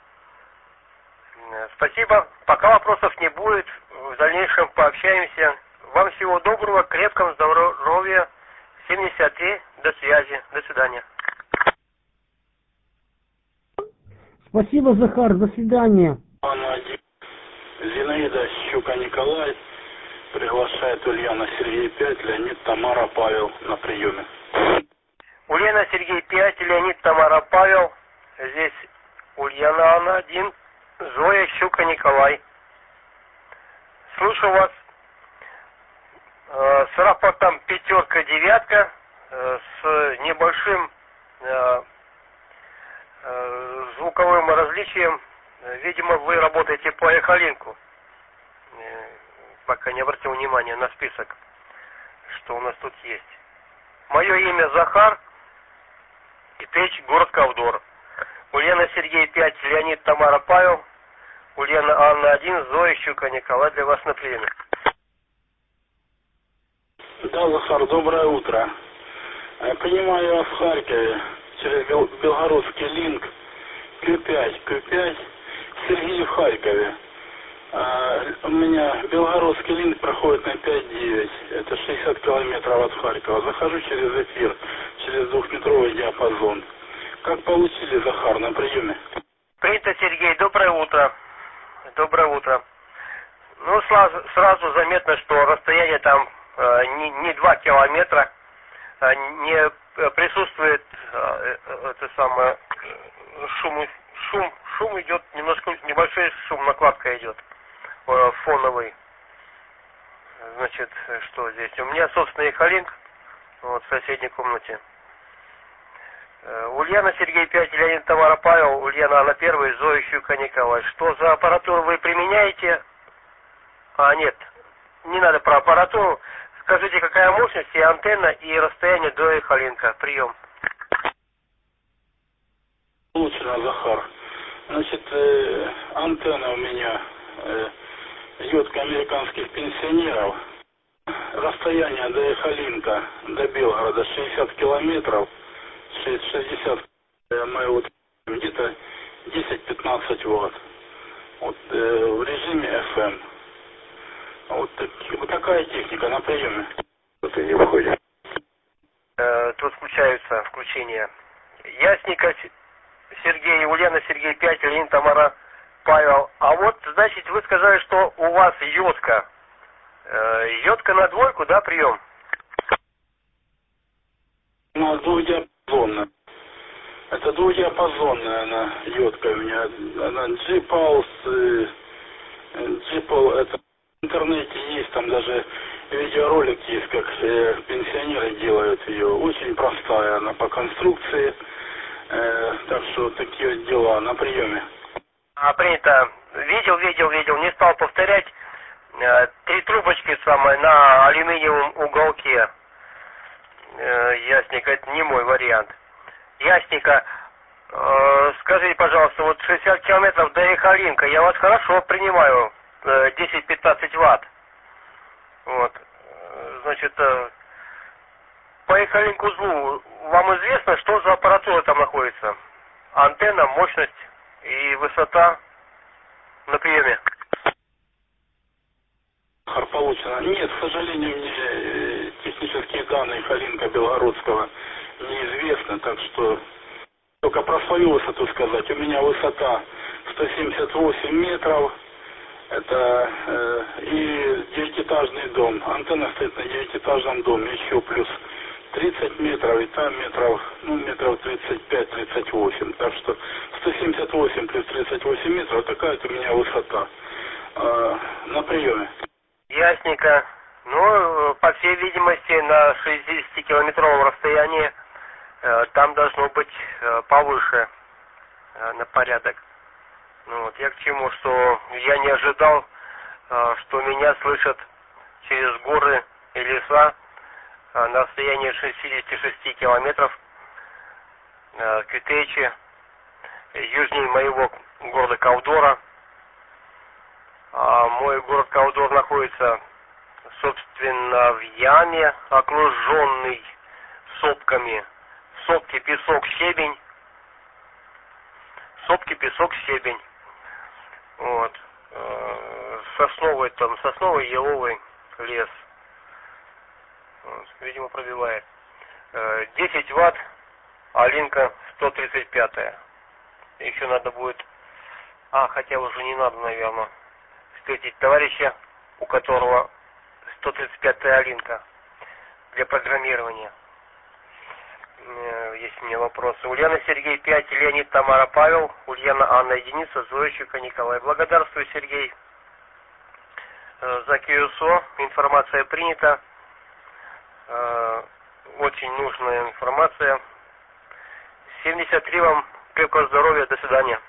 Спасибо. Пока вопросов не будет. В дальнейшем пообщаемся. Вам всего доброго, крепкого здоровья. семьдесят три. До связи. До свидания. Спасибо, Захар. До свидания. Зинаида Щука Николай приглашает Ульяна Сергей пять, Леонид Тамара Павел на приеме. Ульяна Сергей пять, Леонид Тамара Павел. Здесь Ульяна Анна один. Зоя Щука Николай. Слушаю вас э, с рапортом пятерка-девятка, э, с небольшим э, э, звуковым различием. Видимо, вы работаете по эхолинку. Э, пока не обратил внимания на список, что у нас тут есть. Мое имя Захар, Итеч, город Ковдор. Ульяна Сергей пять, Леонид Тамара Павел. Ульяна Анна один, Зоя Щука Николай для вас на приеме. Да, Захар, доброе утро. Я понимаю, я в Харькове через Бел- Белгородский линк Q пять, Q пять, Сергей в Харькове. А, у меня Белгородский линк проходит на пять девять, это шестьдесят километров от Харькова. Захожу через эфир, через двухметровый диапазон. Как получили, Захар, на приеме? Принято, Сергей. Доброе утро. Доброе утро. Ну, сразу, сразу заметно, что расстояние там э, не, не два километра, э, не э, присутствует э, э, это самое э, шум, шум, шум идет, немножко небольшой шум, накладка идет, э, фоновый. Значит, что здесь? У меня собственный эхолинк, вот, в соседней комнате. Ульяна Сергей пять, Леонид Тамара Павел, Ульяна Анна один, Зоя Щука Николай. Что за аппаратуру вы применяете? А, нет, не надо про аппаратуру. Скажите, какая мощность и антенна, и расстояние до эхолинка. Прием. Лучше, Захар. Значит, э, антенна у меня э, йодка американских пенсионеров. Расстояние до эхолинка, до Белгорода шестьдесят километров. шестьдесят, мы вот где-то десять-пятнадцать ватт. Вот э, в режиме эф эм. Вот, вот такая техника на приеме. Это не входит. Э, тут включаются включения. Ясника Сергей, Ульяна Сергей пять, Леонид Тамара Павел. А вот, значит, вы сказали, что у вас йодка. Э, йодка на двойку, да, прием? На двухдиапазонная. Это двухдиапазонная она, йодка у меня. Она G-Pulse, G-Pulse, это в интернете есть, там даже видеоролик есть, как э, пенсионеры делают ее. Очень простая она по конструкции. Э, так что такие вот дела на приеме. А, принято. Видел, видел, видел. Не стал повторять. Э, три трубочки самые на алюминиевом уголке. Э, ясненько, это не мой вариант. Ясненько. Э, скажите, пожалуйста, вот шестьдесят километров до эхолинка, я вас хорошо принимаю. Э, десять-пятнадцать ватт. Вот. Значит, э, по эхолинку узлу вам известно, что за аппаратура там находится? Антенна, мощность и высота на приеме. Получено. Нет, к сожалению, мне технические данные Халинка Белгородского неизвестно, так что только про свою высоту сказать. У меня высота сто семьдесят восемь метров, это э, и девятиэтажный дом. Антенна стоит на девятиэтажном доме, еще плюс тридцать метров, и там метров, ну, метров тридцать пять тридцать восемь. Так что сто семьдесят восемь плюс тридцать восемь метров, такая вот у меня высота. Э, на приеме. Ясненько. Ну, по всей видимости, на шестидесятикилометровом расстоянии э, там должно быть э, повыше э, на порядок. Ну, вот я к чему, что я не ожидал, э, что меня слышат через горы и леса э, на расстоянии шестидесяти шести километров э, к Итечи, южнее моего города Ковдора. А мой город Ковдор находится, собственно, в яме, окруженный сопками. Сопки, песок, щебень. Сопки, песок, щебень. Вот. Сосновый там, сосновый, еловый лес. Вот. Видимо, пробивает. десять ватт, Алинка сто тридцать пятая. Еще надо будет... А, хотя уже не надо, наверное, встретить товарища, у которого сто тридцать пятая Алинка для программирования. Есть у меня вопросы. Ульяна Сергей пять, Леонид Тамара Павел, Ульяна Анна единица, Зоищика Николай. Благодарствую, Сергей, за КЮСО. Информация принята. Очень нужная информация. семьдесят три вам крепкого здоровья. До свидания.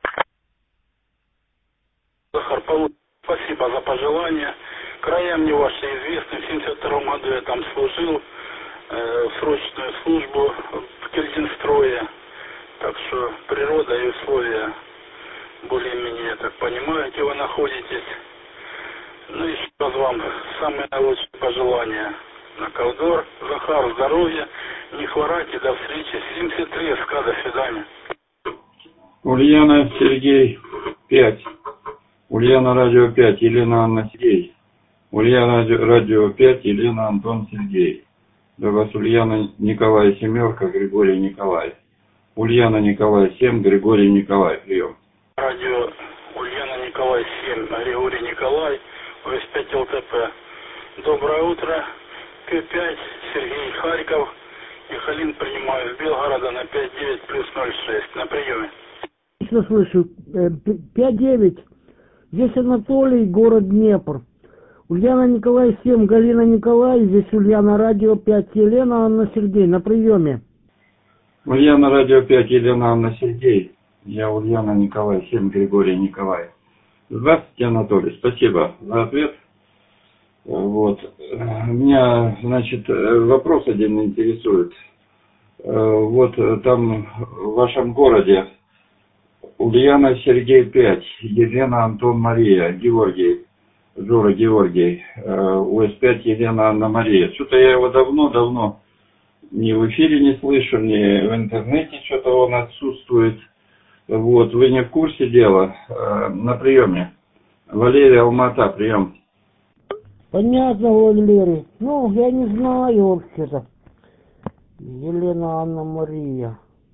Захар, спасибо за пожелания. Края мне ваши известны. В семьдесят втором году я там служил э, в срочную службу в Кельдинстрое. Так что природа и условия более-менее, я так понимаю, где вы находитесь. Ну и еще раз вам самые наилучшие пожелания на Ковдор. Захар, здоровья, не хворайте, до встречи. семьдесят три СК, до свидания. Ульяна Сергей пять. Ульяна Радио пять, Елена Анна Сергей. Ульяна Радио пять, Елена Антон Сергей. Для вас Ульяна Николай семерка, Григорий Николай. Ульяна Николай семь, Григорий Николай. Прием. Радио Ульяна Николай семь, Григорий Николай, ОС пять ЛТП. Доброе утро. К пять, Сергей Харьков. Михалин принимаю из Белгорода на пять девять плюс ноль шесть. На приеме. Что слышу? пять девять. Здесь Анатолий, город Днепр. Ульяна Николай семь, Галина Николай. Здесь Ульяна Радио пять, Елена Анна Сергей. На приеме. Ульяна Радио пять, Елена Анна Сергей. Я Ульяна Николай семь, Григорий Николай. Здравствуйте, Анатолий. Спасибо за ответ. Вот. Меня, значит, вопрос один интересует. Вот там в вашем городе Ульяна Сергей пять, Елена Антон Мария, Георгий, Жора Георгий, ОС пять Елена Анна Мария. Что-то я его давно-давно ни в эфире не слышу, ни в интернете что-то он отсутствует. Вот, вы не в курсе дела? На приеме. Валерия Алмата, прием. Понятно, Валерий. Ну, я не знаю вообще-то. Елена Анна Мария.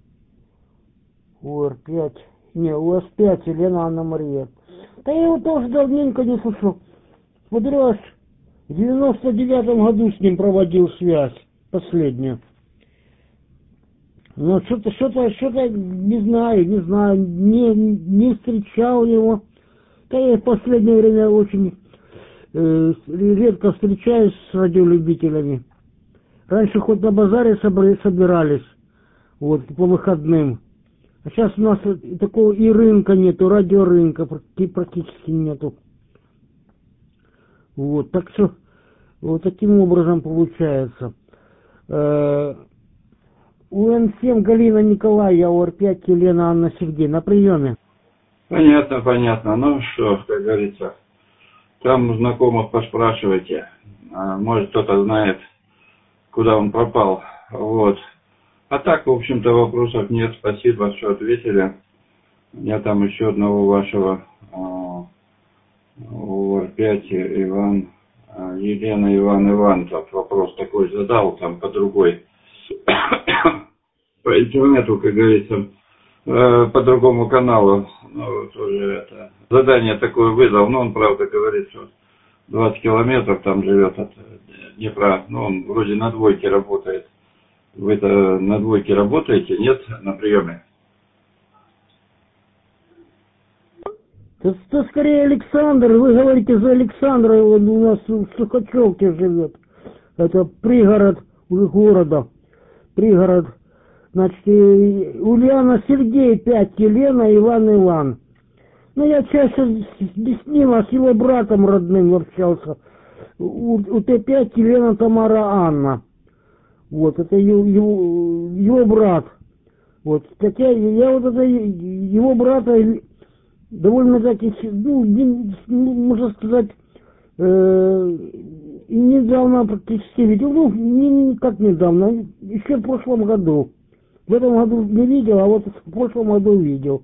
УР пять. Не, УС пять, Елена Анна Мария. Да я его тоже давненько не слышу. Смотрю, аж в девяносто девятом году с ним проводил связь. Последнюю. Но что-то, что-то, что-то, не знаю, не знаю, не, не встречал его. Да я в последнее время очень э, редко встречаюсь с радиолюбителями. Раньше хоть на базаре собирались, вот, по выходным. А сейчас у нас такого и рынка нету, радиорынка практически нету. Вот, так что вот таким образом получается. УН семь Галина Николай, я ОР пять Елена Анна Сергей. На приеме. Понятно, понятно. Ну что, как говорится, там знакомых поспрашивайте. Может, кто-то знает, куда он пропал. Вот. А так, в общем-то, вопросов нет. Спасибо, что ответили. Я там еще одного вашего ОР пять Иван, Елена Иван Иван, тот вопрос такой задал, там по другой по интернету, как говорится, по другому каналу, ну, тоже это, задание такое выдал, но он, правда, говорит, что двадцать километров там живет от Днепра, но он вроде на двойке работает. Вы-то на двойке работаете, нет, на приеме? Это, это скорее Александр, вы говорите за Александра, он у нас в Сухачевке живет. Это пригород города, пригород. Значит, Ульяна Сергей пять, Елена Иван Иван. Ну, я чаще с ним, а с его братом родным общался. У, у Т пять Елена Тамара Анна. Вот, это его, его, его брат. Вот, хотя я вот это, его брата довольно таки, ну, можно сказать, э, недавно практически видел, ну, не как недавно, еще в прошлом году. В этом году не видел, а вот в прошлом году видел.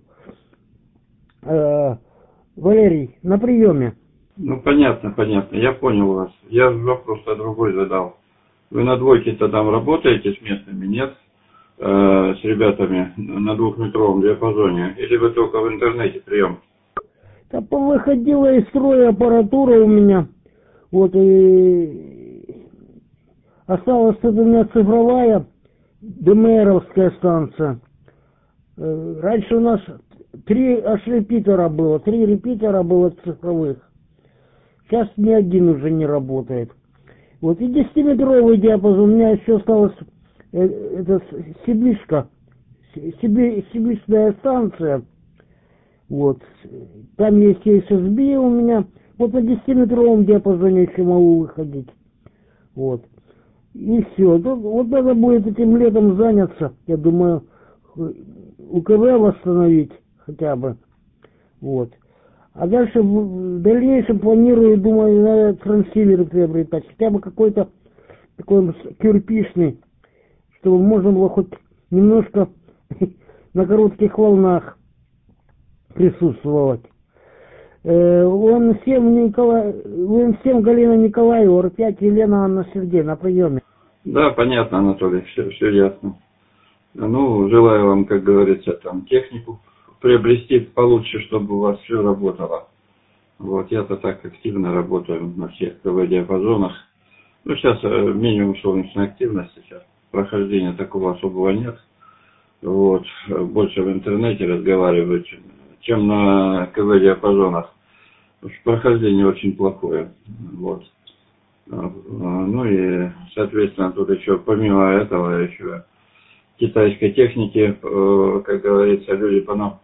Э, Валерий, на приеме. Ну, понятно, понятно, я понял вас. Я вопрос-то другой задал. Вы на двойке-то там работаете с местными, нет? Э, с ребятами на двухметровом диапазоне? Или вы только в интернете прием? Да повыходила из строя аппаратура у меня. Вот, и осталась у меня цифровая ДМРовская станция. Раньше у нас три аж репитера было, три репитера было цифровых. Сейчас ни один уже не работает. Вот, и десятиметровый диапазон. У меня еще осталась э, это Сибишка, Сиби, Сибирская станция. Вот. Там есть эс эс би у меня. Вот на десятиметровом диапазоне еще могу выходить. Вот. И все. Вот надо будет этим летом заняться. Я думаю, УКВ восстановить хотя бы. Вот. А дальше в дальнейшем планирую, думаю, надо трансивер приобретать. Хотя бы какой-то такой кирпичный, чтобы можно было хоть немножко на коротких волнах присутствовать. Он всем Николай, он всем Галина Николаева, Р пять Елена Анна Сергей на приеме. Да, понятно, Анатолий, все, все ясно. Ну, желаю вам, как говорится, там технику приобрести получше, чтобы у вас все работало. Вот, я-то так активно работаю на всех КВ-диапазонах. Ну, сейчас минимум солнечной активности, сейчас прохождения такого особого нет. Вот, больше в интернете разговариваю, чем, чем на КВ-диапазонах. Прохождение очень плохое. Вот. Ну и, соответственно, тут еще помимо этого еще китайской техники, как говорится, люди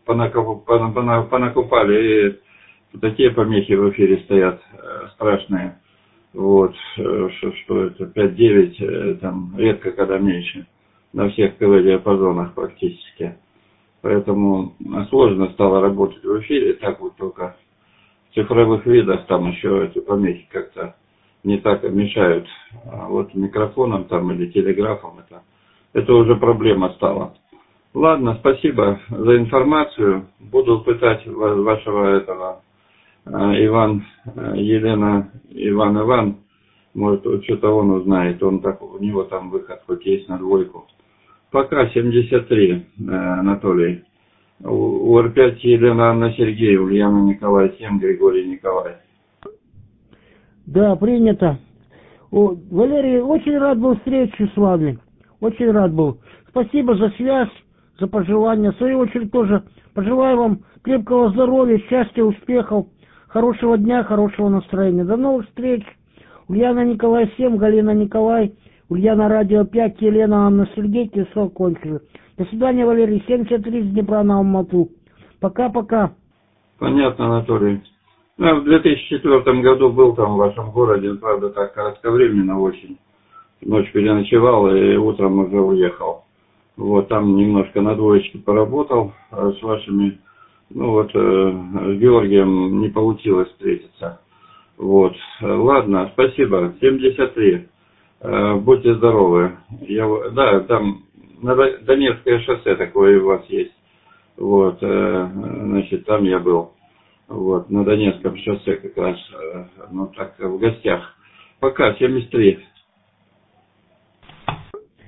понакупали, и такие помехи в эфире стоят страшные. Вот, что, что это пять девять, там редко когда меньше, на всех КВ-диапазонах практически. Поэтому сложно стало работать в эфире, так вот только в цифровых видах там еще эти помехи как-то не так мешают. А вот микрофоном там или телеграфом это, это уже проблема стала. Ладно, спасибо за информацию. Буду пытать вашего этого Иван, Елена, Иван Иван. Может, что-то он узнает. Он так, у него там выход хоть есть на двойку. Пока семьдесят три, Анатолий. У Р пять Елена Анна Сергей, Ульяна Николай семь, Григорий Николай. Да, принято. О, Валерий, очень рад был встрече с вами. Очень рад был. Спасибо за связь, за пожелания. В свою очередь тоже пожелаю вам крепкого здоровья, счастья, успехов, хорошего дня, хорошего настроения. До новых встреч. Ульяна Николай семь, Галина Николай, Ульяна Радио пять, Елена Анна Сергей, Кисло кончили. До свидания, Валерий. семьдесят три с Днепра на Алмату. Пока-пока. Понятно, Анатолий. Я в две тысячи четвёртом году был там в вашем городе, правда, так кратковременно очень. Ночь переночевал и утром уже уехал. Вот, там немножко на двоечке поработал с вашими, ну вот, э, с Георгием не получилось встретиться. Вот, ладно, спасибо, семьдесят три. Э, будьте здоровы. Я, да, там на Донецкое шоссе такое у вас есть. Вот, э, значит, там я был. Вот, на Донецком шоссе как раз, э, ну так, в гостях. Пока, семьдесят три.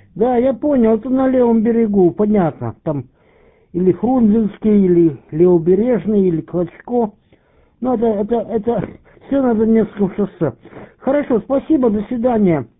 Да, я понял, это на левом берегу, понятно. Там или Фрунзенский, или Левобережный, или Клочко. Ну, это, это, это все на Донецком шоссе. Хорошо, спасибо, до свидания.